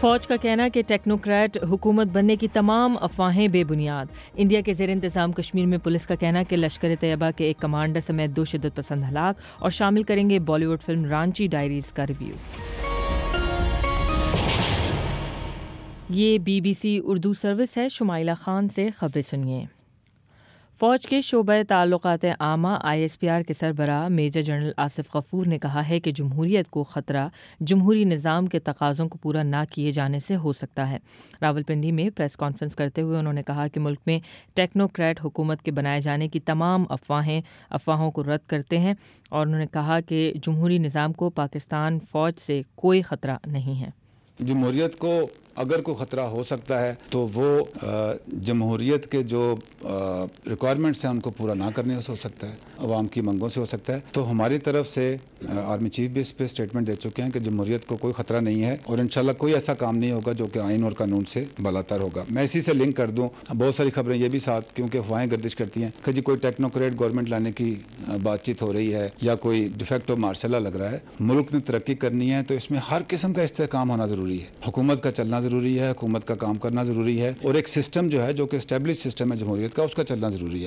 فوج کا کہنا کہ ٹیکنوکریٹ حکومت بننے کی تمام افواہیں بے بنیاد. انڈیا کے زیر انتظام کشمیر میں پولیس کا کہنا کہ لشکر طیبہ کے ایک کمانڈر سمیت 2 شدت پسند ہلاک، اور شامل کریں گے Bollywood film Ranchi diaries کا ریویو. یہ BBC اردو سروس ہے. شمائلہ خان سے خبریں سنیے. فوج کے شعبہ تعلقات عامہ ISPR کے سربراہ میجر جنرل آصف غفور نے کہا ہے کہ جمہوریت کو خطرہ جمہوری نظام کے تقاضوں کو پورا نہ کیے جانے سے ہو سکتا ہے. راولپنڈی میں پریس کانفرنس کرتے ہوئے انہوں نے کہا کہ ملک میں ٹیکنوکریٹ حکومت کے بنائے جانے کی تمام افواہوں کو رد کرتے ہیں، اور انہوں نے کہا کہ جمہوری نظام کو پاکستان فوج سے کوئی خطرہ نہیں ہے. جمہوریت کو اگر کوئی خطرہ ہو سکتا ہے تو وہ جمہوریت کے جو ریکوائرمنٹس ہیں ان کو پورا نہ کرنے سے ہو سکتا ہے، عوام کی منگوں سے ہو سکتا ہے. تو ہماری طرف سے آرمی چیف بھی اس پہ اسٹیٹمنٹ دے چکے ہیں کہ جمہوریت کو کوئی خطرہ نہیں ہے، اور انشاءاللہ کوئی ایسا کام نہیں ہوگا جو کہ آئین اور قانون سے بالاتر ہوگا. میں اسی سے لنک کر دوں، بہت ساری خبریں یہ بھی ساتھ کیونکہ افواہیں گردش کرتی ہیں کہ جی کوئی ٹیکنوکریٹ گورنمنٹ لانے کی بات چیت ہو رہی ہے یا کوئی ڈیفیکٹو مارشل لگ رہا ہے. ملک نے ترقی کرنی ہے تو اس میں ہر قسم کا استحکام ہونا ضروری ہے. حکومت کا چلنا ضروری ہے، حکومت کا کام کرنا ضروری ہے، اور ایک سسٹم جو ہے جو کہ اسٹیبلش سسٹم ہے جمہوریت کا، اس کا چلنا ضروری ہے.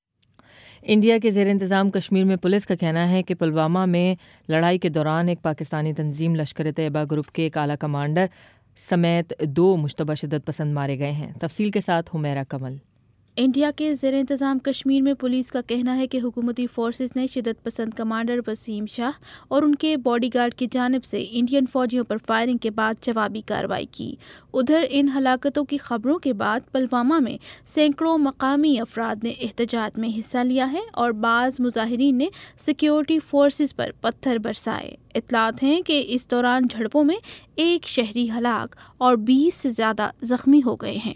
انڈیا کے زیر انتظام کشمیر میں پولیس کا کہنا ہے کہ پلوامہ میں لڑائی کے دوران ایک پاکستانی تنظیم لشکر طیبہ گروپ کے ایک اعلیٰ کمانڈر سمیت 2 مشتبہ شدت پسند مارے گئے ہیں. تفصیل کے ساتھ حمیرہ کمل. انڈیا کے زیر انتظام کشمیر میں پولیس کا کہنا ہے کہ حکومتی فورسز نے شدت پسند کمانڈر وسیم شاہ اور ان کے باڈی گارڈ کی جانب سے انڈین فوجیوں پر فائرنگ کے بعد جوابی کارروائی کی. ادھر ان ہلاکتوں کی خبروں کے بعد پلوامہ میں سینکڑوں مقامی افراد نے احتجاج میں حصہ لیا ہے، اور بعض مظاہرین نے سیکیورٹی فورسز پر پتھر برسائے. اطلاعات ہیں کہ اس دوران جھڑپوں میں 1 شہری ہلاک اور 20 سے زیادہ زخمی ہو گئے ہیں.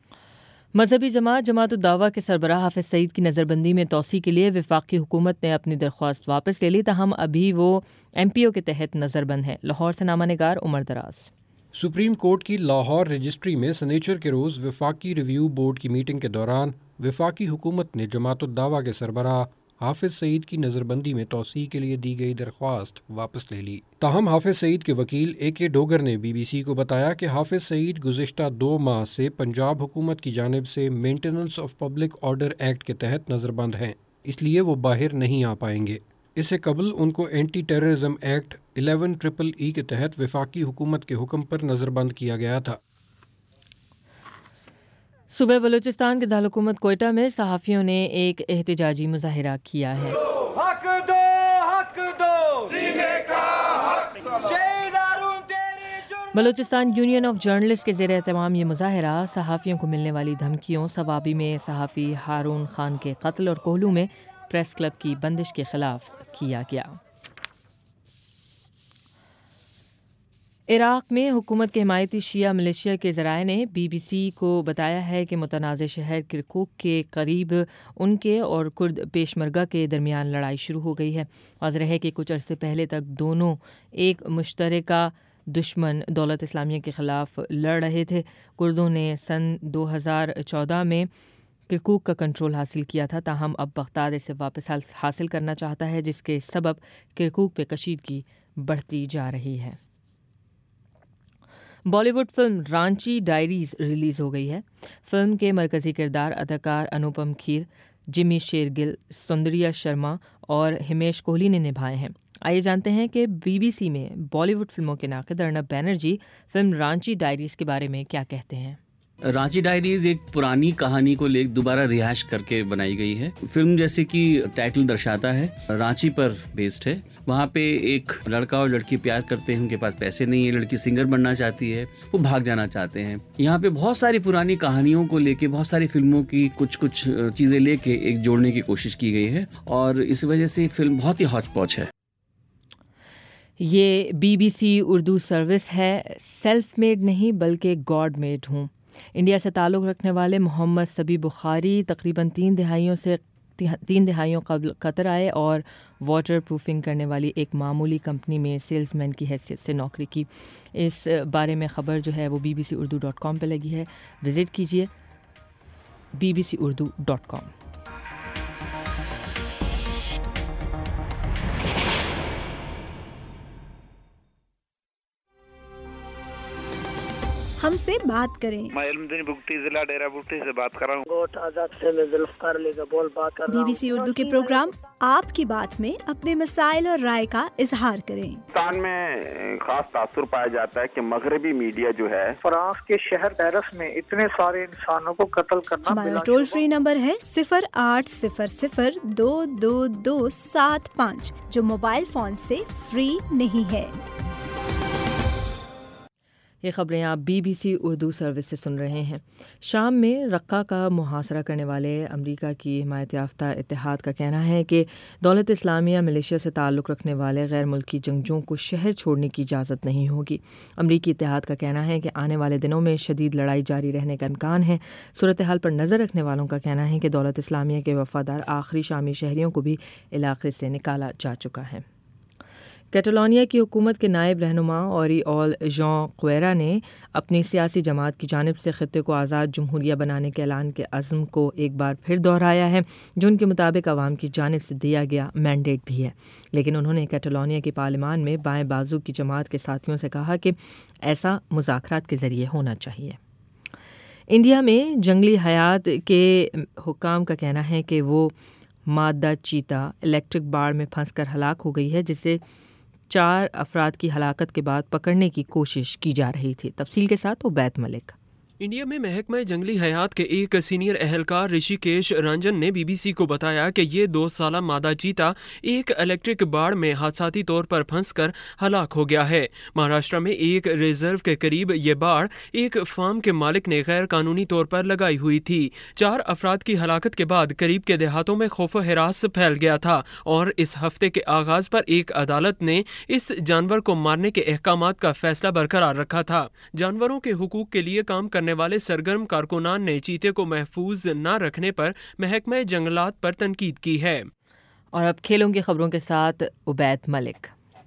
مذہبی جماعت الدعوہ کے سربراہ حافظ سعید کی نظر بندی میں توسیع کے لیے وفاقی حکومت نے اپنی درخواست واپس لے لی، تاہم ابھی وہ MPO کے تحت نظر بند ہے. لاہور سے نامہ نگار عمر دراز. سپریم کورٹ کی لاہور رجسٹری میں سنیچر کے روز وفاقی ریویو بورڈ کی میٹنگ کے دوران وفاقی حکومت نے جماعت الدعوہ کے سربراہ حافظ سعید کی نظر بندی میں توسیع کے لیے دی گئی درخواست واپس لے لی. تاہم حافظ سعید کے وکیل AK ڈوگر نے BBC کو بتایا کہ حافظ سعید گزشتہ 2 ماہ سے پنجاب حکومت کی جانب سے maintenance of public order act کے تحت نظر بند ہیں، اس لیے وہ باہر نہیں آ پائیں گے. اس سے قبل ان کو اینٹی ٹیررزم ایکٹ 11EE کے تحت وفاقی حکومت کے حکم پر نظر بند کیا گیا تھا. صوبہ بلوچستان کے دارالحکومت کوئٹہ میں صحافیوں نے ایک احتجاجی مظاہرہ کیا ہے. حق دو حق دو جینے کا حق، شہید ہارون تیری جرم. بلوچستان یونین آف جرنلسٹ کے زیر اہتمام یہ مظاہرہ صحافیوں کو ملنے والی دھمکیوں، صوابی میں صحافی ہارون خان کے قتل اور کوہلو میں پریس کلب کی بندش کے خلاف کیا گیا. عراق میں حکومت کے حمایتی شیعہ ملیشیا کے ذرائع نے BBC کو بتایا ہے کہ متنازع شہر کرکوک کے قریب ان کے اور کرد پیشمرگہ کے درمیان لڑائی شروع ہو گئی ہے. واضح ہے کہ کچھ عرصے پہلے تک دونوں ایک مشترکہ دشمن دولت اسلامیہ کے خلاف لڑ رہے تھے. کردوں نے سن 2014 میں کرکوک کا کنٹرول حاصل کیا تھا، تاہم اب بغداد اسے واپس حاصل کرنا چاہتا ہے، جس کے سبب کرکوک پہ کشیدگی بڑھتی جا رہی ہے. Bollywood film Ranchi diaries release ہو گئی ہے. فلم کے مرکزی کردار اداکار انوپم کھیر، جمی شیرگل، سندریا شرما اور ہمیش کوہلی نے نبھائے ہیں. آئیے جانتے ہیں کہ BBC میں بالی ووڈ فلموں کے ناقد ارنب بینرجی فلم رانچی ڈائریز کے بارے میں کیا کہتے ہیں. رانچی ڈائریز ایک پرانی کہانی کو لے دوبارہ رہائش کر کے بنائی گئی ہے. فلم جیسے کہ ٹائٹل درشاتا ہے رانچی پر بیسڈ ہے. وہاں پہ ایک لڑکا اور لڑکی پیار کرتے ہیں، ان کے پاس پیسے نہیں ہیں، لڑکی سنگر بننا چاہتی ہے، وہ بھاگ جانا چاہتے ہیں. یہاں پہ بہت ساری پرانی کہانیوں کو لے کے، بہت ساری فلموں کی کچھ چیزیں لے کے ایک جوڑنے کی کوشش کی گئی ہے، اور اس وجہ سے فلم بہت ہی ہاچ پوچ ہے. یہ BBC اردو سروس ہے. سیلف میڈ نہیں بلکہ گاڈ میڈ ہوں. انڈیا سے تعلق رکھنے والے محمد صبی بخاری تقریباً 3 دہائیوں قبل قطر آئے اور واٹر پروفنگ کرنے والی ایک معمولی کمپنی میں سیلز مین کی حیثیت سے نوکری کی. اس بارے میں خبر جو ہے وہ bbcurdu.com پہ لگی ہے. وزٹ کیجیے bbcurdu.com. ہم سے بات کریں۔ میں علمدین بگٹی ضلع ڈیرہ بگٹی سے بات کر رہا ہوں۔ گوٹ آزاد سے میں ذوالفقار علی کا بول بات کر رہا ہوں۔ BBC اردو کے پروگرام آپ کی بات میں اپنے مسائل اور رائے کا اظہار کریں۔ ہندوستان میں خاص تاثر پایا جاتا ہے کہ مغربی میڈیا جو ہے فرانس کے شہر پیرس میں اتنے سارے انسانوں کو قتل کرنا۔ ہمارا ٹول فری نمبر ہے 0800-222-75 جو موبائل فون سے فری نہیں ہے۔ یہ خبریں آپ BBC اردو سروس سے سن رہے ہیں۔ شام میں رقہ کا محاصرہ کرنے والے امریکہ کی حمایت یافتہ اتحاد کا کہنا ہے کہ دولت اسلامیہ ملیشیا سے تعلق رکھنے والے غیر ملکی جنگجوؤں کو شہر چھوڑنے کی اجازت نہیں ہوگی۔ امریکی اتحاد کا کہنا ہے کہ آنے والے دنوں میں شدید لڑائی جاری رہنے کا امکان ہے۔ صورتحال پر نظر رکھنے والوں کا کہنا ہے کہ دولت اسلامیہ کے وفادار آخری شامی شہریوں کو بھی علاقے سے نکالا جا چکا ہے۔ کیٹالونیا کی حکومت کے نائب رہنما اوریول ژان قویرا نے اپنی سیاسی جماعت کی جانب سے خطے کو آزاد جمہوریہ بنانے کے اعلان کے عزم کو ایک بار پھر دہرایا ہے، جو ان کے مطابق عوام کی جانب سے دیا گیا مینڈیٹ بھی ہے، لیکن انہوں نے کیٹالونیا کی پارلیمان میں بائیں بازو کی جماعت کے ساتھیوں سے کہا کہ ایسا مذاکرات کے ذریعے ہونا چاہیے۔ انڈیا میں جنگلی حیات کے حکام کا کہنا ہے کہ وہ مادہ چیتا الیکٹرک باڑ میں پھنس کر ہلاک ہو گئی ہے، جسے 4 افراد کی ہلاکت کے بعد پکڑنے کی کوشش کی جا رہی تھی۔ تفصیل کے ساتھ عبید ملک۔ انڈیا میں محکمہ جنگلی حیات کے ایک سینئر اہلکار رشی کیش رنجن نے BBC کو بتایا کہ یہ 2 سالہ مادہ چیتا ایک الیکٹرک باڑ میں حادثاتی طور پر پھنس کر ہلاک ہو گیا ہے۔ مہاراشٹر میں ایک ریزرو کے قریب یہ باڑ ایک فارم کے مالک نے غیر قانونی طور پر لگائی ہوئی تھی۔ 4 افراد کی ہلاکت کے بعد قریب کے دیہاتوں میں خوف و ہراس پھیل گیا تھا اور اس ہفتے کے آغاز پر ایک عدالت نے اس جانور کو مارنے کے احکامات کا فیصلہ برقرار رکھا تھا۔ جانوروں کے حقوق کے لیے کام کرنے والے سرگرم کارکنان نے چیتے کو محفوظ نہ رکھنے پر محکمہ جنگلات پر تنقید کی ہے۔ اور اب کھیلوں کی خبروں کے ساتھ عبید ملک۔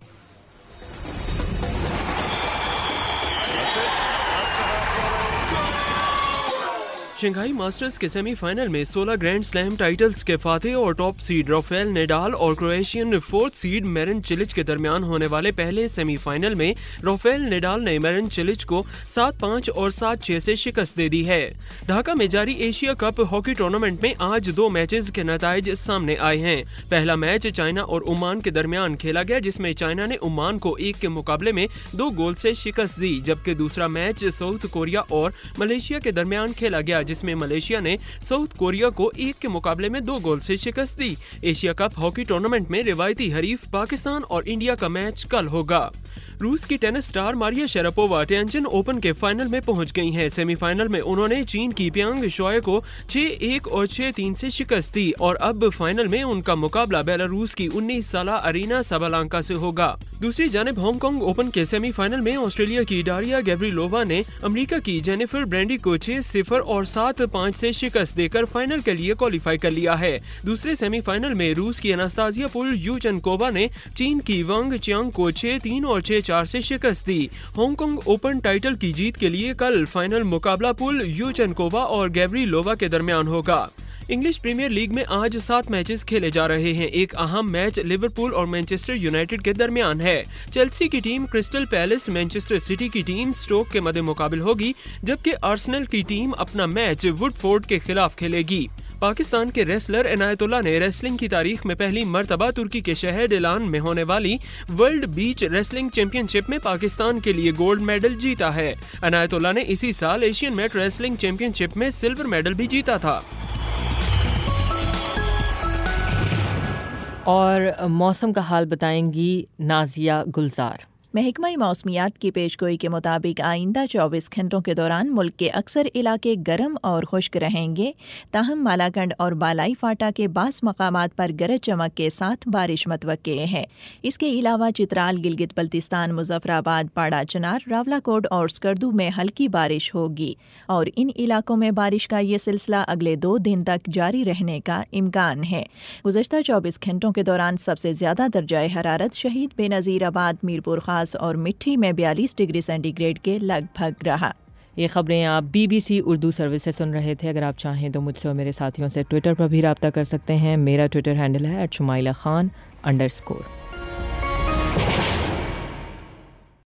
شنگھائی ماسٹرز کے سیمی فائنل میں 16 گرینڈ سلیم ٹائٹلز کے فاتح اور ٹاپ سیڈ رافیل نڈال اور کرویشین 4تھ سیڈ میرن چلچ کے درمیان ہونے والے پہلے سیمی فائنل میں رافیل نڈال نے میرن چلچ کو 7-5 اور 7-6 سے شکست دے دی ہے۔ ڈھاکہ میں جاری ایشیا کپ ہاکی ٹورنامنٹ میں آج 2 میچز کے نتائج سامنے آئے ہیں۔ پہلا میچ چائنا اور عمان کے درمیان کھیلا گیا، جس میں چائنا نے عمان کو 1 کے مقابلے میں 2 گول سے شکست دی، جبکہ دوسرا میچ ساؤتھ کوریا اور ملیشیا کے درمیان کھیلا گیا، جس میں ملیشیا نے ساؤتھ کوریا کو 1 کے مقابلے میں 2 گول سے شکست دی۔ ایشیا کپ ہاکی ٹورنامنٹ میں روایتی حریف پاکستان اور انڈیا کا میچ کل ہوگا۔ روس کی tennis star Maria Sharapova Tianjin open کے فائنل میں پہنچ گئی ہیں۔ سیمی فائنل میں انہوں نے چین کی پیانگ شوئے کو 6-1 اور 6-3 سے شکست دی اور اب فائنل میں ان کا مقابلہ بیلاروس کی 19 سالہ ارینا سابالانکا سے ہوگا۔ دوسری جانب ہانگ کانگ اوپن کے سیمی فائنل میں آسٹریلیا کی ڈاریا گیوریلووا نے امریکہ کی جینیفر برینڈی کو 6-0 اور 7-5 سے شکست دے کر فائنل کے لیے کوالیفائی کر لیا ہے۔ دوسرے سیمی فائنل میں روس کی اناستازیا پولیوچنکووا نے چین کی وانگ چیانگ کو 6-3 اور 6-4 سے شکست دی۔ ہانگ کانگ اوپن ٹائٹل کی جیت کے لیے کل فائنل مقابلہ پولیوچنکووا اور گیوریلووا کے درمیان ہوگا۔ انگلش پریمیئر لیگ میں آج 7 میچز کھیلے جا رہے ہیں۔ ایک اہم میچ لیورپول اور مانچسٹر یونائیٹڈ کے درمیان ہے۔ چیلسی کی team Crystal Palace Manchester City کی ٹیم سٹوک کے مد مقابل ہوگی، جبکہ آرسنل کی ٹیم اپنا میچ وڈ فورڈ کے خلاف کھیلے گی۔ پاکستان کے ریسلر عنایت اللہ نے ریسلنگ کی تاریخ میں پہلی مرتبہ ترکی کے شہر ڈیلان میں ہونے والی world beach wrestling champion میں پاکستان کے لیے گولڈ میڈل جیتا ہے۔ عنایت اللہ نے اسی سال Asian mat wrestling champion میں سلور میڈل بھی جیتا تھا۔ اور موسم کا حال بتائیں گی نازیہ گلزار۔ محکمہ موسمیات کی پیشگوئی کے مطابق آئندہ 24 گھنٹوں کے دوران ملک کے اکثر علاقے گرم اور خشک رہیں گے، تاہم بالاکنڈ اور بالائی فاٹا کے بعض مقامات پر گرج چمک کے ساتھ بارش متوقع ہے۔ اس کے علاوہ چترال، گلگت بلتستان، مظفر آباد، پاڑا چنار، راولاکوٹ اور سکردو میں ہلکی بارش ہوگی اور ان علاقوں میں بارش کا یہ سلسلہ اگلے 2 دن تک جاری رہنے کا امکان ہے۔ گزشتہ 24 گھنٹوں کے دوران سب سے زیادہ درجہ حرارت شہید بے نظیر آباد، میرپور خاص اور مٹھی میں 42 ڈگری سینٹی گریڈ کے لگ بھگ رہا۔ یہ خبریں آپ BBC اردو سروس سے سن رہے تھے۔ اگر آپ چاہیں تو مجھ سے اور میرے ساتھیوں سے ٹویٹر پر بھی رابطہ کر سکتے ہیں۔ میرا ٹویٹر ہینڈل ہے @شمائلہ خان_۔